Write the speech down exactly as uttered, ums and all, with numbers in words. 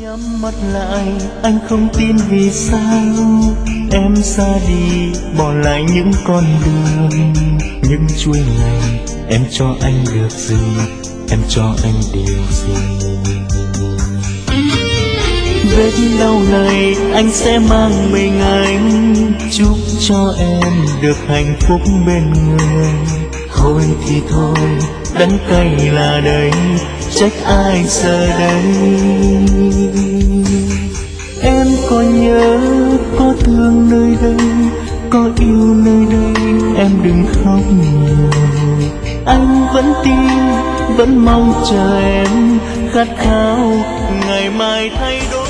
Nhắm mắt lại anh không tin vì sao em ra đi bỏ lại những con đường, những chuỗi ngày em cho anh được gì, em cho anh điều gì. Vết đau này anh sẽ mang mình anh, chúc cho em được hạnh phúc bên người. Thôi thì thôi, đắng cay là đây, trách ai giờ đây. Em có nhớ, có thương nơi đây, có yêu nơi đây, em đừng khóc nhiều. Anh vẫn tin, vẫn mong chờ em, khát khao ngày mai thay đổi.